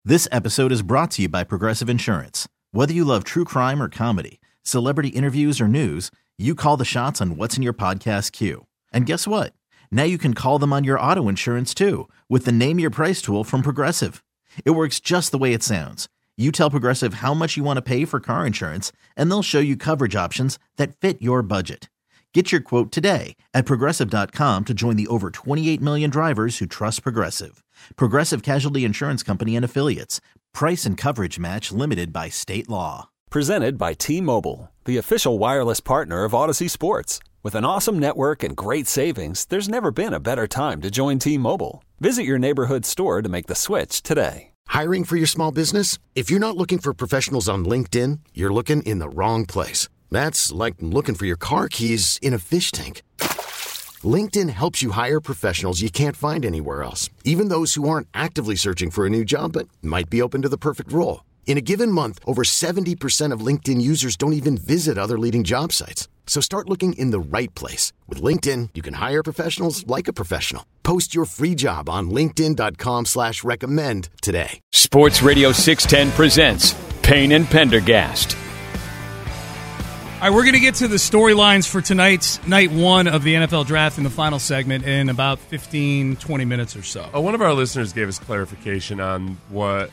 This episode is brought to you by Progressive Insurance. Whether you love true crime or comedy, celebrity interviews or news, you call the shots on what's in your podcast queue. And guess what? Now you can call them on your auto insurance too with the Name Your Price tool from Progressive. It works just the way it sounds. You tell Progressive how much you want to pay for car insurance, and they'll show you coverage options that fit your budget. Get your quote today at Progressive.com to join the over 28 million drivers who trust Progressive. Progressive Casualty Insurance Company and Affiliates. Price and coverage match limited by state law. Presented by T-Mobile, the official wireless partner of Odyssey Sports. With an awesome network and great savings, there's never been a better time to join T-Mobile. Visit your neighborhood store to make the switch today. Hiring for your small business? If you're not looking for professionals on LinkedIn, you're looking in the wrong place. That's like looking for your car keys in a fish tank. LinkedIn helps you hire professionals you can't find anywhere else, even those who aren't actively searching for a new job but might be open to the perfect role. In a given month, over 70% of LinkedIn users don't even visit other leading job sites. So start looking in the right place. With LinkedIn, you can hire professionals like a professional. Post your free job on linkedin.com/recommend today. Sports Radio 610 presents Payne and Pendergast. All right, we're going to get to the storylines for tonight's night one of the NFL Draft in the final segment in about 15, 20 minutes or so. One of our listeners gave us clarification on what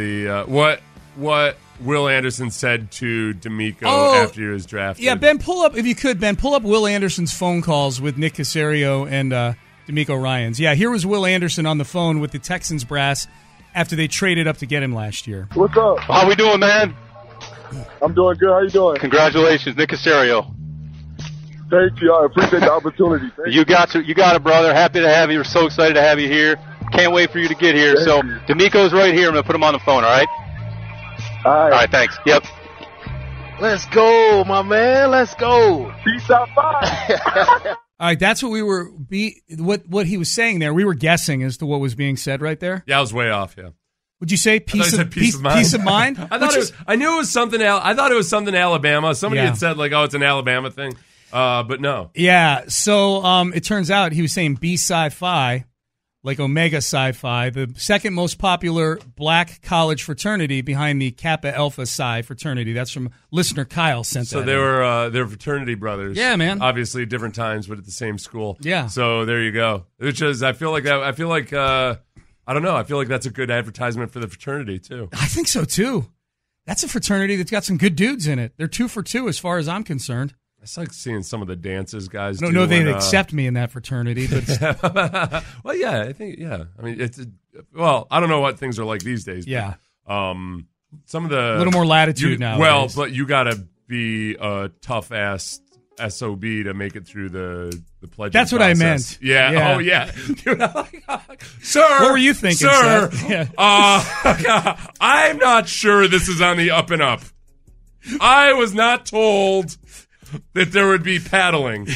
Will Anderson said to D'Amico after he was drafted. Yeah, Ben, pull up Will Anderson's phone calls with Nick Caserio and D'Amico Ryans. Yeah, here was Will Anderson on the phone with the Texans brass after they traded up to get him last year. What's up? How we doing, man? I'm doing good. How you doing? Congratulations, Nick Caserio. Thank you. I appreciate the opportunity. You got it, brother. Happy to have you. We're so excited to have you here. Can't wait for you to get here. Thank you. D'Amico's right here. I'm going to put him on the phone, all right? All right, thanks. Yep. Let's go, my man. Let's go. Peace out, bye. All right, that's what we were what he was saying there. We were guessing as to what was being said right there. Yeah, I was way off, yeah. Would you say peace of mind? Peace of mind? I knew it was something. I thought it was something Alabama. Somebody had said like, "Oh, it's an Alabama thing," but no. Yeah. So it turns out he was saying B Sci-Fi, like Omega Sci-Fi, the second most popular black college fraternity behind the Kappa Alpha Psi fraternity. That's from listener Kyle sent that. So they're fraternity brothers. Yeah, man. Obviously different times, but at the same school. Yeah. So there you go. Which is, I feel like I don't know. I feel like that's a good advertisement for the fraternity, too. I think so, too. That's a fraternity that's got some good dudes in it. They're 2 for 2 as far as I'm concerned. It's like seeing some of the dances guys do. No, they'd accept me in that fraternity. But well, yeah, I think, yeah. I mean, I don't know what things are like these days. Yeah. But, some of the... A little more latitude now. Well, but you got to be a tough-ass SOB to make it through the pledging That's what process. I meant. Yeah. Oh, yeah. Dude, sir. What were you thinking, sir? Yeah. I'm not sure this is on the up and up. I was not told that there would be paddling.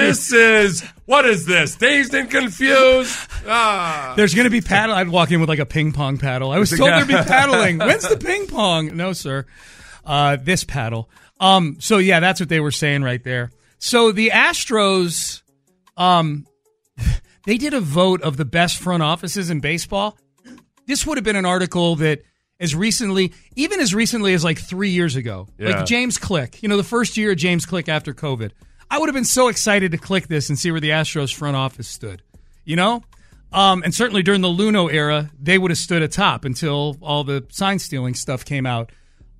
What is this? Dazed and confused? There's going to be paddle. I'd walk in with like a ping pong paddle. I was told there'd be paddling. When's the ping pong? No, sir. This paddle. So yeah, that's what they were saying right there. So the Astros, they did a vote of the best front offices in baseball. This would have been an article that even as recently as like 3 years ago, like James Click, the first year of James Click after COVID, I would have been so excited to click this and see where the Astros front office stood, and certainly during the Luno era, they would have stood atop until all the sign stealing stuff came out.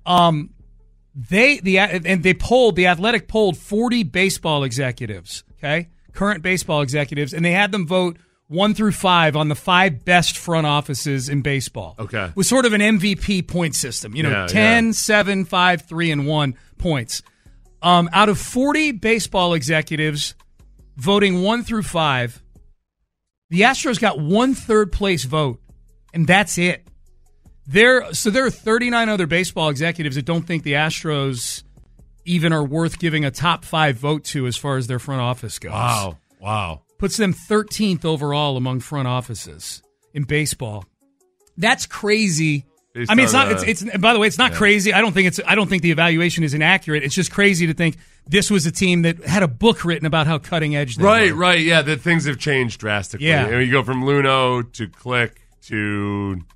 The Athletic polled 40 baseball executives, current baseball executives, and they had them vote 1 through 5 on the 5 best front offices in baseball. Okay. With sort of an MVP point system, 10, 7, 5, 3, and 1 points. Out of 40 baseball executives voting 1 through 5, the Astros got 1 third-place vote, and that's it. There are 39 other baseball executives that don't think the Astros even are worth giving a top 5 vote to as far as their front office goes. Wow. Puts them 13th overall among front offices in baseball. That's crazy. I mean, it's not. It's by the way, it's not crazy. I don't think the evaluation is inaccurate. It's just crazy to think this was a team that had a book written about how cutting edge they were. Right. Yeah, that things have changed drastically. Yeah. You go from Luno to Click to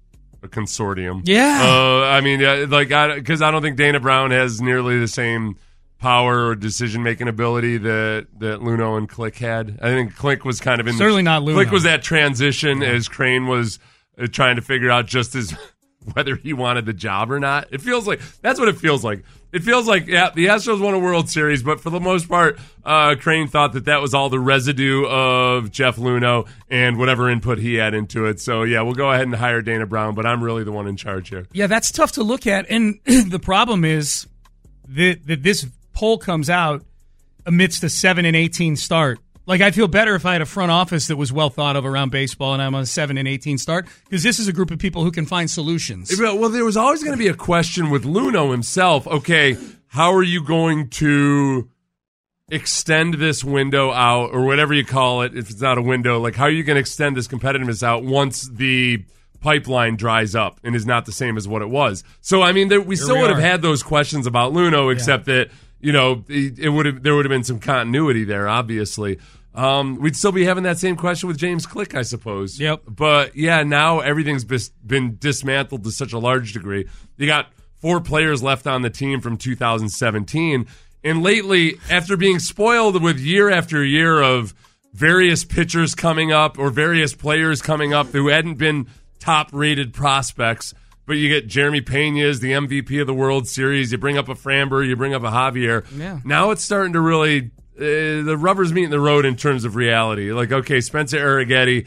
a consortium. Yeah. I mean, because I don't think Dana Brown has nearly the same power or decision-making ability that Luhnow and Click had. I think Click was kind of in certainly not Luhnow. Click was that transition as Crane was trying to figure out just as whether he wanted the job or not. It feels like that's what it feels like. It feels like, yeah, the Astros won a World Series, but for the most part, Crane thought that was all the residue of Jeff Luhnow and whatever input he had into it. So, yeah, we'll go ahead and hire Dana Brown, but I'm really the one in charge here. Yeah, that's tough to look at. And the problem is that this poll comes out amidst a 7-18 start. Like, I'd feel better if I had a front office that was well thought of around baseball and I'm on a 7-18 start, because this is a group of people who can find solutions. Well, there was always going to be a question with Luhnow himself. Okay, how are you going to extend this window out, or whatever you call it, if it's not a window? Like, how are you going to extend this competitiveness out once the pipeline dries up and is not the same as what it was? So, I mean, we still would have had those questions about Luhnow, except that, there would have been some continuity there, obviously. We'd still be having that same question with James Click, I suppose. Yep. But, yeah, now everything's been dismantled to such a large degree. You got 4 players left on the team from 2017. And lately, after being spoiled with year after year of various pitchers coming up or various players coming up who hadn't been top-rated prospects, but you get Jeremy Pena as the MVP of the World Series. You bring up a Framber, you bring up a Javier. Yeah. Now it's starting to really the rubber's meeting the road in terms of reality. Like, okay, Spencer Arrighetti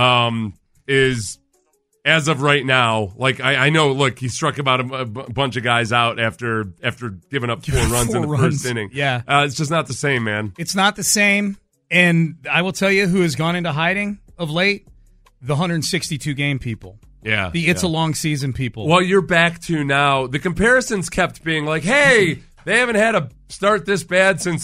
is, as of right now, like I know. Look, he struck about a bunch of guys out after giving up 4 runs in the first inning. Yeah, it's just not the same, man. It's not the same. And I will tell you who has gone into hiding of late: the 162 game people. Yeah, It's a long season people. Well, you're back to now. The comparisons kept being like, hey, they haven't had a start this bad since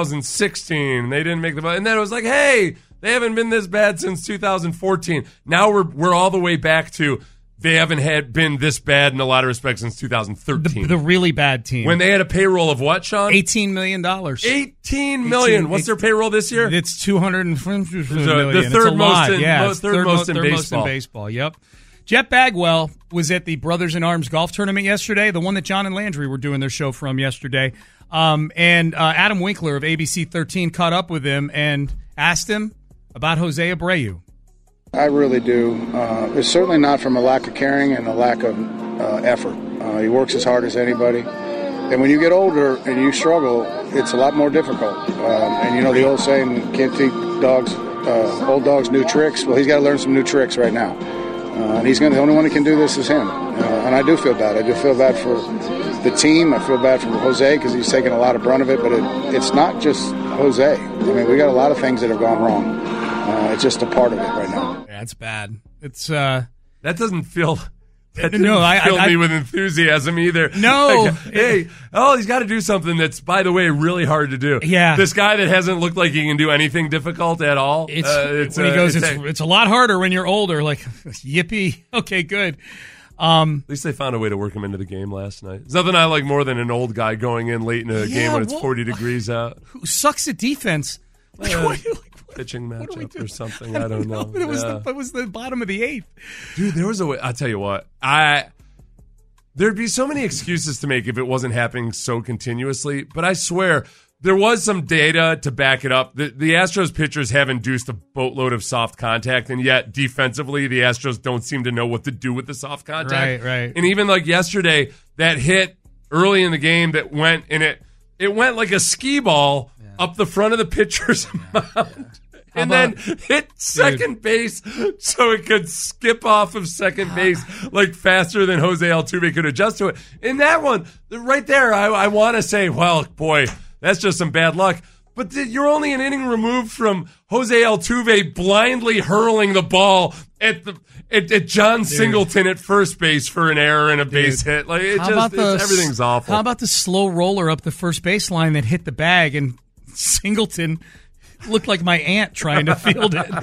2016. They didn't make the, and then it was like, hey, they haven't been this bad since 2014. Now we're all the way back to they haven't been this bad in a lot of respects since 2013. The really bad team. When they had a payroll of what, Sean? $18 million. $18 million. What's their payroll this year? It's $250 million. The third most in baseball. Most in baseball. Yep. Jet Bagwell was at the Brothers in Arms golf tournament yesterday, the one that John and Landry were doing their show from yesterday. And Adam Winkler of ABC 13 caught up with him and asked him about Jose Abreu. I really do. It's certainly not from a lack of caring and a lack of effort. He works as hard as anybody. And when you get older and you struggle, it's a lot more difficult. And you know the old saying, can't teach old dogs new tricks. Well, he's got to learn some new tricks right now. And the only one that can do this is him. And I do feel bad. I do feel bad for the team. I feel bad for Jose because he's taken a lot of brunt of it. But it's not just Jose. I mean, we got a lot of things that have gone wrong. It's just a part of it right now. Yeah, it's bad. It's that doesn't fill. That didn't fill me with enthusiasm either. No. Like, hey, he's got to do something that's, by the way, really hard to do. Yeah. This guy that hasn't looked like he can do anything difficult at all. It's a lot harder when you're older. Like, yippee. Okay, good. At least they found a way to work him into the game last night. There's nothing I like more than an old guy going in late in a game when it's 40 degrees out. Who sucks at defense? Pitching matchup or something. I don't know. It was the bottom of the 8th. Dude, there was a way. I'll tell you what. There'd be so many excuses to make if it wasn't happening so continuously. But I swear, there was some data to back it up. The Astros pitchers have induced a boatload of soft contact, and yet defensively, the Astros don't seem to know what to do with the soft contact. Right. And even like yesterday, that hit early in the game that went, and it went like a skee ball up the front of the pitcher's mound. And then hit second base so it could skip off of second base like faster than Jose Altuve could adjust to it. In that one, right there, I want to say, well, boy, that's just some bad luck. But you're only an inning removed from Jose Altuve blindly hurling the ball at John Singleton at first base for an error and a base hit. Like everything's awful. How about the slow roller up the first baseline that hit the bag and Singleton looked like my aunt trying to field it.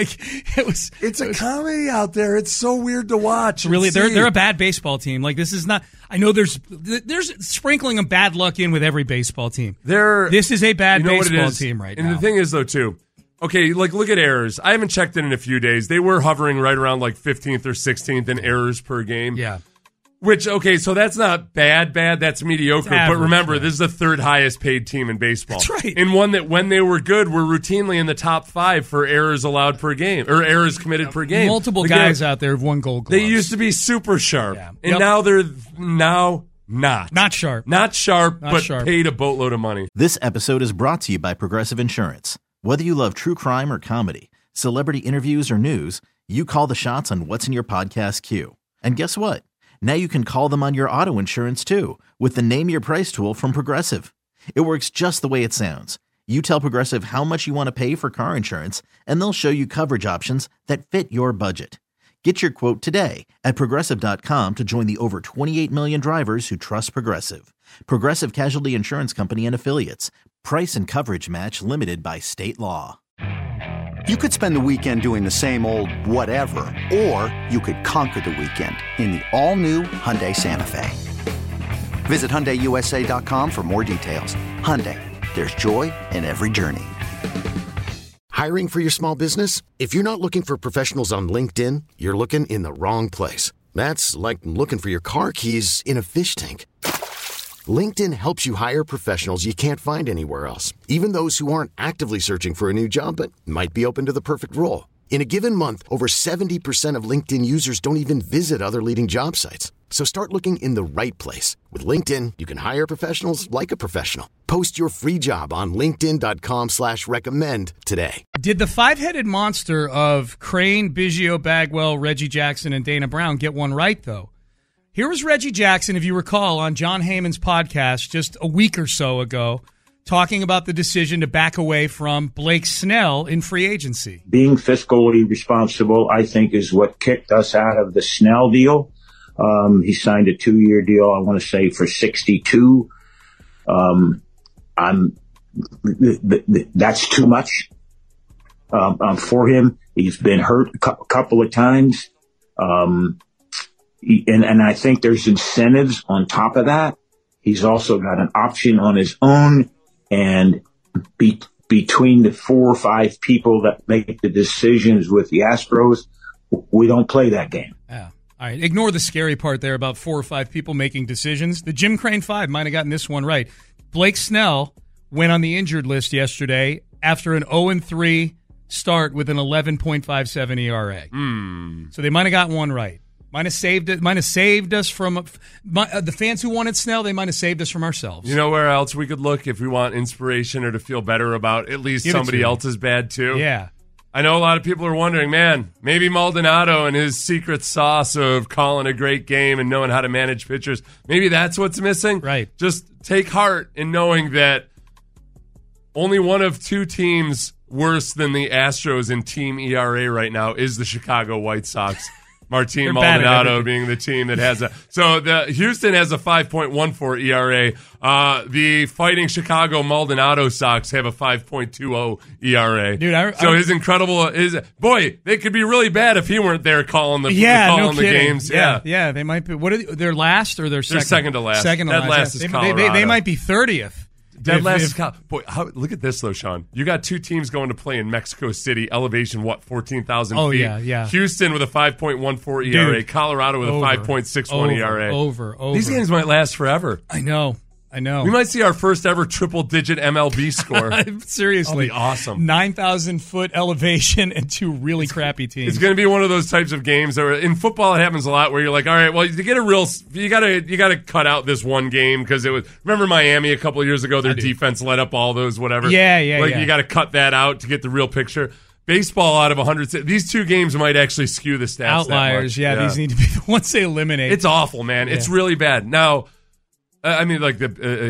It's a comedy out there. It's so weird to watch. Really, they're a bad baseball team. Like, this is not. I know there's sprinkling of bad luck in with every baseball team. This is a bad baseball team right now. And the thing is, though, too, okay, like look at errors. I haven't checked in a few days. They were hovering right around like 15th or 16th in errors per game. Yeah. Which, okay, so that's not bad. That's mediocre. Average, but remember, yeah. this is the third highest paid team in baseball. That's right. And one that, when they were good, were routinely in the top 5 for errors allowed per game, or errors committed per game. Multiple guys out there have won Gold Gloves. They used to be super sharp. Yeah. And now they're not. Not sharp. Not sharp, Not but sharp. paid a boatload of money. This episode is brought to you by Progressive Insurance. Whether you love true crime or comedy, celebrity interviews or news, you call the shots on what's in your podcast queue. And guess what? Now you can call them on your auto insurance too with the Name Your Price tool from Progressive. It works just the way it sounds. You tell Progressive how much you want to pay for car insurance, and they'll show you coverage options that fit your budget. Get your quote today at Progressive.com to join the over 28 million drivers who trust Progressive. Progressive Casualty Insurance Company and Affiliates. Price and coverage match limited by state law. You could spend the weekend doing the same old whatever, or you could conquer the weekend in the all-new Hyundai Santa Fe. Visit HyundaiUSA.com for more details. Hyundai, there's joy in every journey. Hiring for your small business? If you're not looking for professionals on LinkedIn, you're looking in the wrong place. That's like looking for your car keys in a fish tank. LinkedIn helps you hire professionals you can't find anywhere else, even those who aren't actively searching for a new job but might be open to the perfect role. In a given month, over 70% of LinkedIn users don't even visit other leading job sites. So start looking in the right place. With LinkedIn, you can hire professionals like a professional. Post your free job on linkedin.com/recommend today. Did the five-headed monster of Crane, Biggio, Bagwell, Reggie Jackson, and Dana Brown get one right, though? Here was Reggie Jackson, if you recall, on John Heyman's podcast just a week or so ago, talking about the decision to back away from Blake Snell in free agency. Being fiscally responsible, I think, is what kicked us out of the Snell deal. He signed a 2-year deal, I want to say, for 62. That's too much for him. He's been hurt a couple of times. And I think there's incentives on top of that. He's also got an option on his own, and between the 4 or 5 people that make the decisions with the Astros, we don't play that game. Yeah. All right. Ignore the scary part there about 4 or 5 people making decisions. The Jim Crane 5 might have gotten this one right. Blake Snell went on the injured list yesterday after an 0-3 start with an 11.57 ERA. So they might have gotten one right. Might have saved us from the fans who wanted Snell. They might have saved us from ourselves. You know where else we could look if we want inspiration or to feel better about at least somebody else's bad too? Yeah. I know a lot of people are wondering, man, maybe Maldonado and his secret sauce of calling a great game and knowing how to manage pitchers, maybe that's what's missing. Right. Just take heart in knowing that only one of 2 teams worse than the Astros in team ERA right now is the Chicago White Sox. Martin Maldonado being the team that has a... So the Houston has a 5.14 ERA. The Fighting Chicago Maldonado Sox have a 5.20 ERA. Dude, his incredible... Boy, they could be really bad if he weren't there calling the games. Yeah, they might be... What are they're last or they're second? They're second to last. Second to Dead last is Colorado. They might be 30th. Dead last is Colorado. Boy, look at this, though, Sean. You got 2 teams going to play in Mexico City. Elevation, 14,000 feet? Oh, yeah. Houston with a 5.14 ERA. Dude, Colorado with a 5.61 ERA. Over. These games might last forever. I know. We might see our first ever triple-digit MLB score. Seriously. That'll be awesome. 9,000-foot elevation and 2 really crappy teams. It's going to be one of those types of games that in football it happens a lot where you're like, all right, well, to get a real, you got to cut out this one game because it was. Remember Miami a couple of years ago? Their defense let up all those whatever. Yeah. You got to cut that out to get the real picture. Baseball out of 100, these 2 games might actually skew the stats. Outliers. These need to be the ones they eliminate. It's awful, man. It's really bad. Now. It's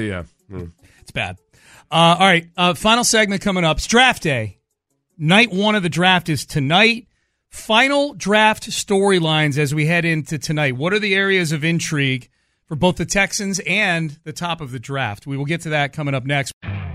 bad. All right, final segment coming up. It's draft day. Night 1 of the draft is tonight. Final draft storylines as we head into tonight. What are the areas of intrigue for both the Texans and the top of the draft? We will get to that coming up next.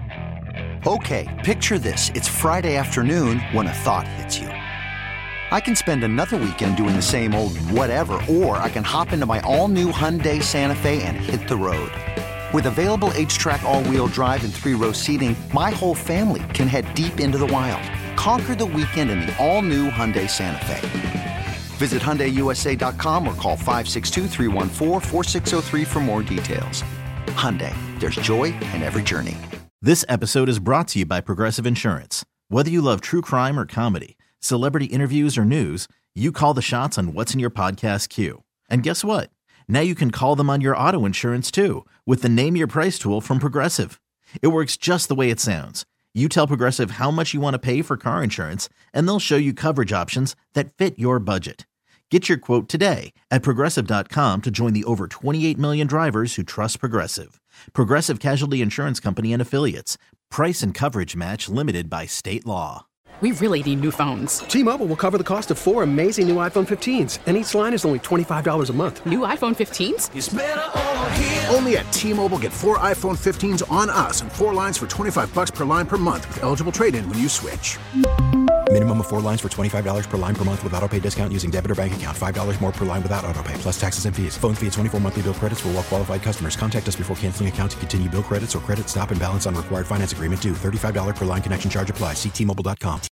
Okay, picture this. It's Friday afternoon when a thought hits you. I can spend another weekend doing the same old whatever, or I can hop into my all-new Hyundai Santa Fe and hit the road. With available H-Track all-wheel drive and 3-row seating, my whole family can head deep into the wild. Conquer the weekend in the all-new Hyundai Santa Fe. Visit HyundaiUSA.com or call 562-314-4603 for more details. Hyundai, there's joy in every journey. This episode is brought to you by Progressive Insurance. Whether you love true crime or comedy, celebrity interviews or news, you call the shots on what's in your podcast queue. And guess what? Now you can call them on your auto insurance too with the Name Your Price tool from Progressive. It works just the way it sounds. You tell Progressive how much you want to pay for car insurance, and they'll show you coverage options that fit your budget. Get your quote today at Progressive.com to join the over 28 million drivers who trust Progressive. Progressive Casualty Insurance Company and Affiliates. Price and coverage match limited by state law. We really need new phones. T-Mobile will cover the cost of 4 amazing new iPhone 15s, and each line is only $25 a month. New iPhone 15s? It's better over here. Only at T-Mobile, get 4 iPhone 15s on us and 4 lines for $25 per line per month with eligible trade-in when you switch. Minimum of 4 lines for $25 per line per month with autopay discount using debit or bank account. $5 more per line without autopay, plus taxes and fees. Phone fee at 24 monthly bill credits for well-qualified customers. Contact us before canceling account to continue bill credits or credit stop and balance on required finance agreement due. $35 per line connection charge applies. See T-Mobile.com.